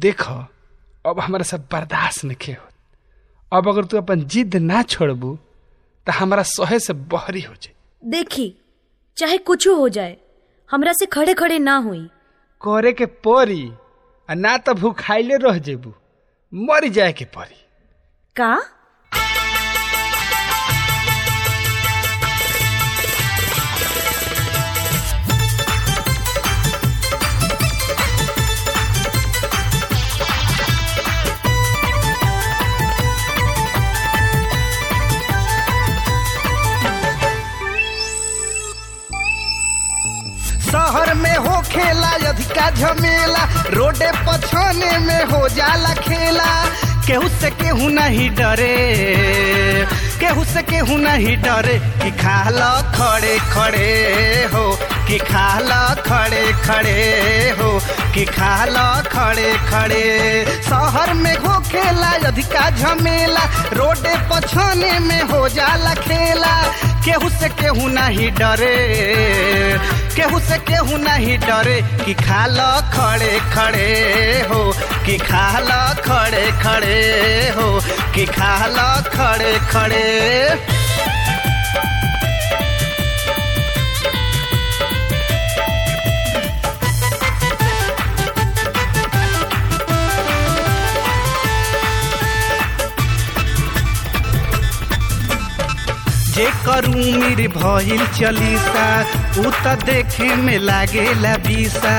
देख अब हमारा सब बर्दाश्त नहीं हो। अब अगर तू अपन जिद ना छोड़बू तो हमारा सहे से बहरी हो जाए। देखी चाहे कुछ हो जाए हमरा से खड़े खड़े ना हुई। करे के परी ना तो भूखाइले रह जेबू, मर जाए के परी का। शहर में हो खेला अधिका झमेला, रोडे पछाने में हो जाला खेला। केहू से केहू नहीं डरे, केहू से केहू नहीं डरे कि खाला खड़े खड़े हो, कि खाला खड़े खड़े हो, कि खाला खड़े खड़े। शहर में हो खेला अधिका झमेला, रोडे पछाने में हो जाला खेला। केहू से केहू नहीं डरे, केहू से केहू नहीं डरे कि खाला खड़े खड़े हो, कि खाला खड़े खड़े हो, कि खाला खड़े खड़े। जे करू मेरे भइल चलीसा, उ त देखे में लागेला बीसा।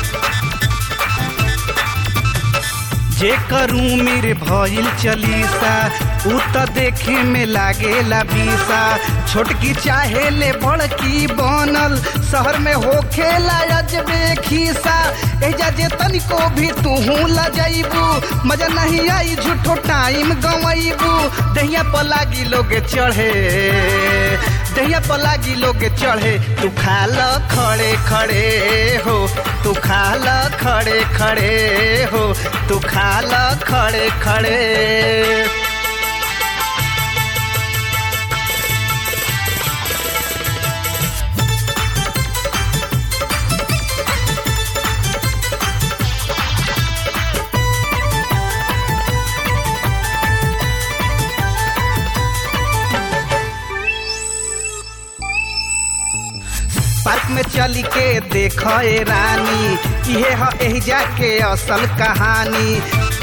जे करू मेरे भइल चलीसा, उ त देखे में लागेला बीसा। छोटकी चाहे ले बड़की बनल, शहर में हो खेला अजबे खीसा। एजा जे तनिको भी तूहू लजैबू, मजा नहीं आई झूठो टाइम गंवैबू। दहिया पलागी लोग चढ़े, दहिया पलागी लोग चढ़े, तू खाला खड़े खड़े हो, तू खाला खड़े खड़े हो, तू खाला खड़े खड़े। पार्क में चली के देखो ए रानी, इहे ह एहिजा के असल कहानी।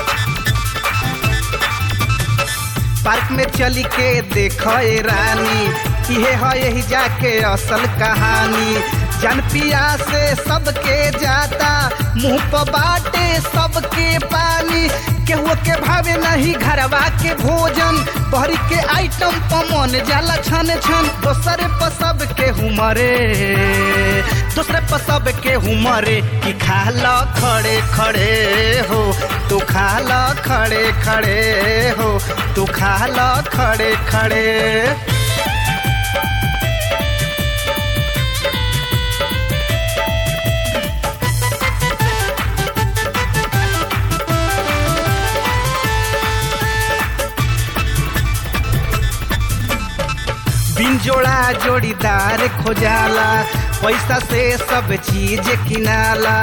पार्क में चली के देखो ए रानी, इहे ह एहिजा के असल कहानी। जन पिया से सबके जाता, मुंह पर बाटे सबके पानी। केहू के भावे नहीं घरवा के भोजन, बहरी के आइटम पर मन जाला छन छन। दोसरे पर सब के हुमरे, दूसरे पर सब के हुमरे कि खाला खड़े खड़े हो, तू खाला खड़े खड़े हो, तू खाला खड़े खड़े। बिन जोड़ा जोड़ीदार खोजाला, पैसा से सब चीज किनाला।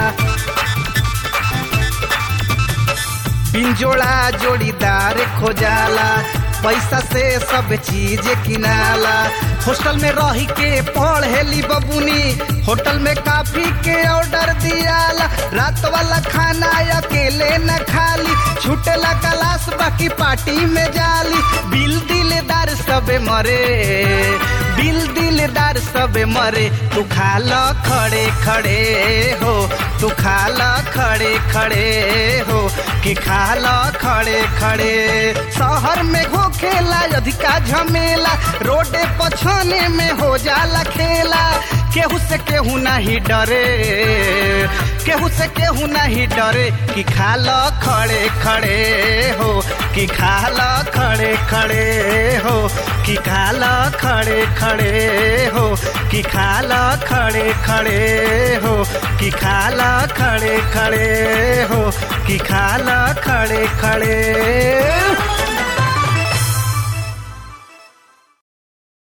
बिन जोड़ा जोड़ीदार खोजाला, पैसा से सब चीज किनाला। हॉस्टल में रही के पढ़ेली बबुनी, होटल में काफी के ऑर्डर दियाला। रात वाला खाना अकेले न खाली, छूटेला क्लास बाकी पार्टी में जाली। बिल दिलदार सबे मरे, बिल दिलदार सबे मरे, तू खाला खड़े खड़े हो, तू खाला खड़े खड़े हो, कि खाला खड़े खड़े। शहर में हो खेला अधिका झमेला, रोडे पछाने में हो जाला खेला। केहू से केहू नहीं डरे, केहू से केहू नहीं डरे कि खाला खड़े खड़े हो, कि खाला खड़े खड़े हो, कि खाला खड़े खड़े हो, कि खाला खड़े खड़े हो, कि खाला खड़े खड़े हो, कि खाला खड़े खड़े।